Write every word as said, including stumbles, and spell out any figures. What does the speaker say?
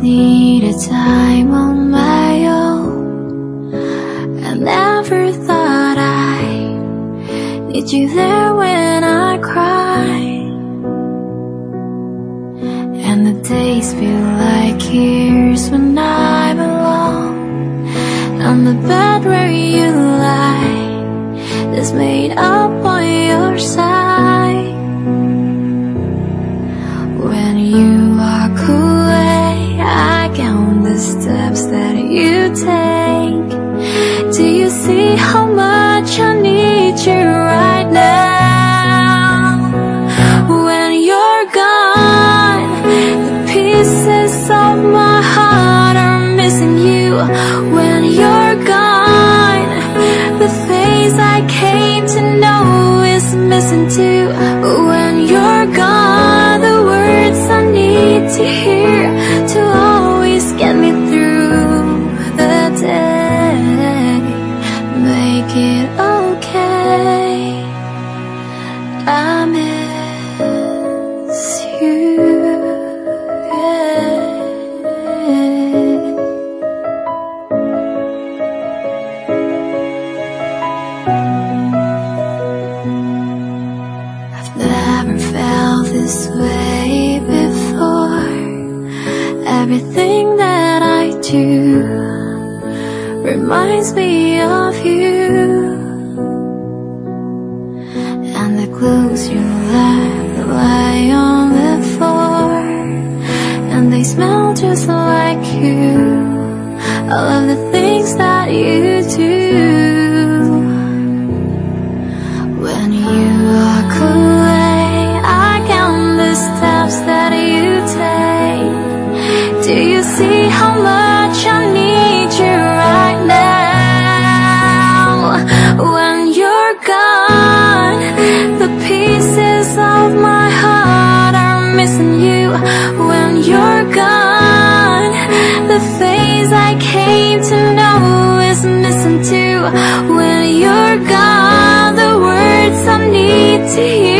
needed time on my own. I never thought I'd need you there when I cry, and the days feel like years when I'm alone on the bed where you lie, that's made up on your side. When you walk away, I count the steps that you take. Do you see how much I need you right now? When you're gone, the pieces of my heart are missing you. When you're gone, the face I came to know is missing too. When you're gone, the words I need to hear to always get me through the day. Make it okay, I miss you, yeah. I've never felt this way before. Everything that I do reminds me of you, and the clothes you left lie on the floor, and they smell just like you. All of the things that you do. When you walk away, I count the steps that you take. Do you see how much I need you right now? When you're gone, the pieces of my heart are missing you. When you're gone, the face I came to know is missing too. When you're gone, the words I need to hear